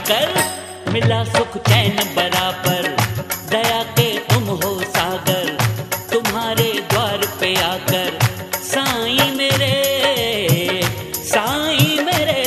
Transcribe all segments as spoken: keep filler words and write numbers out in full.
आकर, मिला सुख चैन बराबर, दया के तुम हो सागर, तुम्हारे द्वार पे आकर साईं मेरे, साईं मेरे,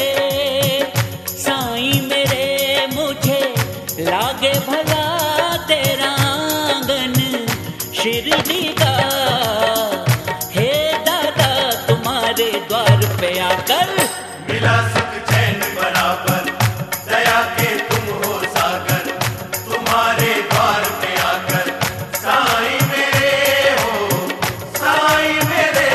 साईं मेरे, मुझे लागे भला तेरा आंगन शिरडी का, हे दादा तुम्हारे द्वार पे आकर, मिला सुख चैन बराबर, दया के तुम हो सागर, तुम्हारे द्वार पे आकर साईं मेरे हो, साईं मेरे।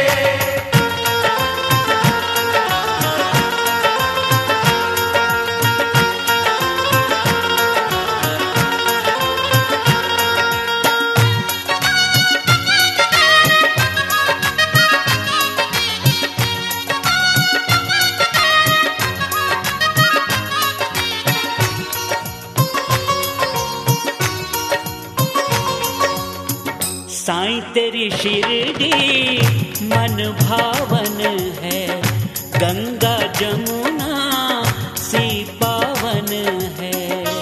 साईं तेरी शिरडी मन भावन है, गंगा जमुना सी पावन है।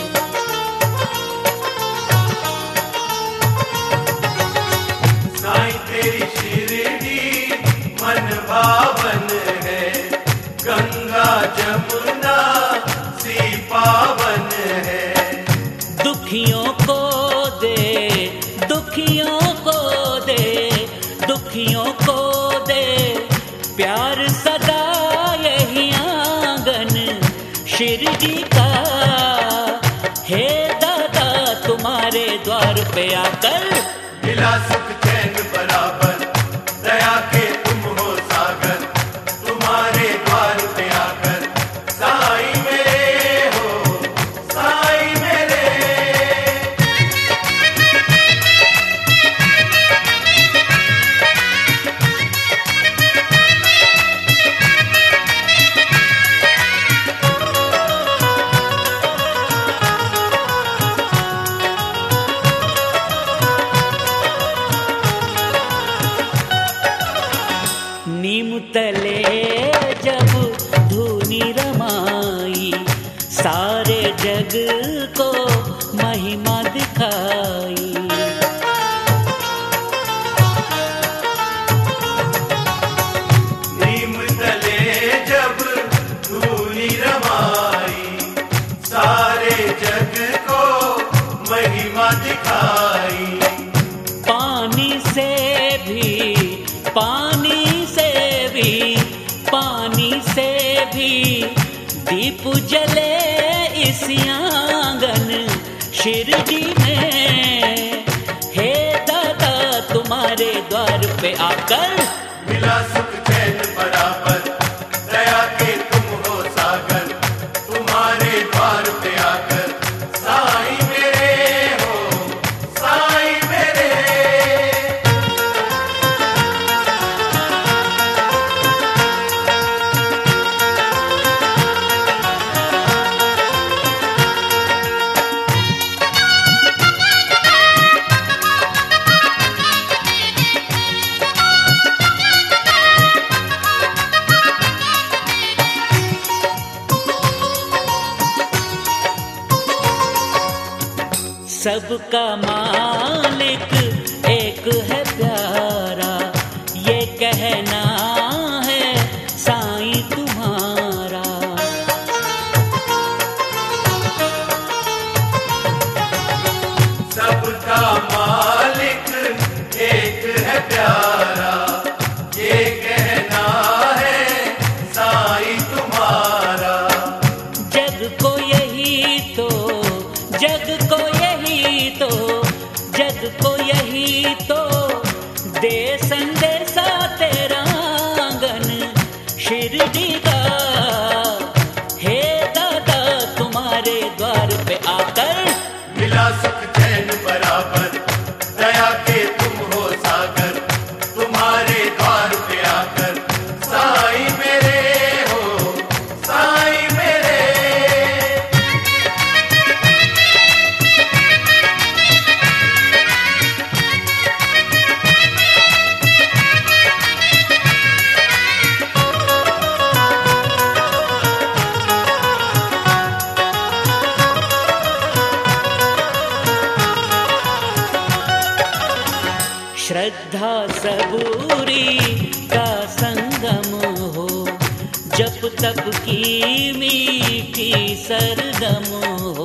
साईं तेरी शिरडी मन भावन है, गंगा जमुना सी पावन है। दुखियों को दे, दुखियों को दे, दुखियों को दे प्यार सदा यही आंगन शिरडी का, हे दादा तुम्हारे द्वार पे आकर, मिला सुख चैन बराबर, दया के तुम हो सागर, तुम्हारे द्वार पे आकर साईं मेरे हो, साईं मेरे। नीम तले जब धूनी रमाई, सारे जग को महिमा दिखाई। नीम तले जब धूनी रमाई, सारे जग को महिमा दिखाई। पानी से भी, पानी से भी, पानी से भी दीप जले इस आंगन शिरडी में, हे दादा तुम्हारे द्वार पे आकर, मिला सुख चैन बराबर, दया के तुम हो सागर, तुम्हारे द्वार पे आकर साईं मेरे हो, साईं मेरे। सबका मालिक एक है प्यारा, ये कहना है साईं तुम्हारा। सबका मालिक एक है प्यारा, ये कहना है साईं तुम्हारा। जग को यही तो, जग को यही तो, जग को यही तो दे संदेशा तेरा आंगन शिरडी का, हे दादा तुम्हारे द्वार पे आकर, मिला सुख चैन बराबर, दया के तुम हो सागर, तुम्हारे द्वार पे आकर साईं मेरे हो, साईं मेरे। श्रद्धा सबूरी का संगम हो, जप तप की मीठी सरगम हो।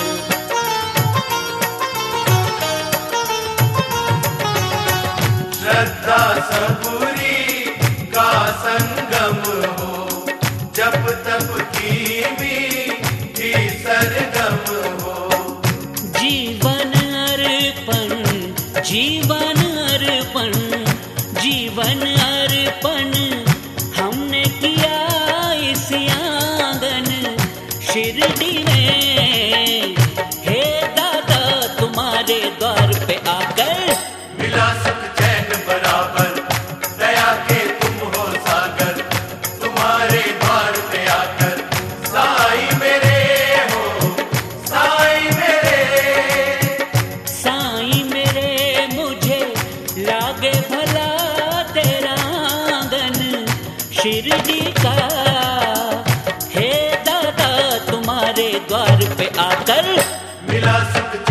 श्रद्धा सबूरी का संगम हो, जप तप की मीठी सरगम हो। जीवन अर्पण जीवन अर्पण जीवन अर्पण हमने किया इस आंगन शिरडी में। हे दादा तुम्हारे द्वार पे आकर मिला सुख चैन बराबर, दया के तुम हो सागर। तुम्हारे द्वार पे आकर साईं मेरे हो, साईं मेरे। साईं मेरे मुझे लागे भला तेरा आंगन शिरडी का। हे दादा तुम्हारे द्वार पे आकर मिला सुख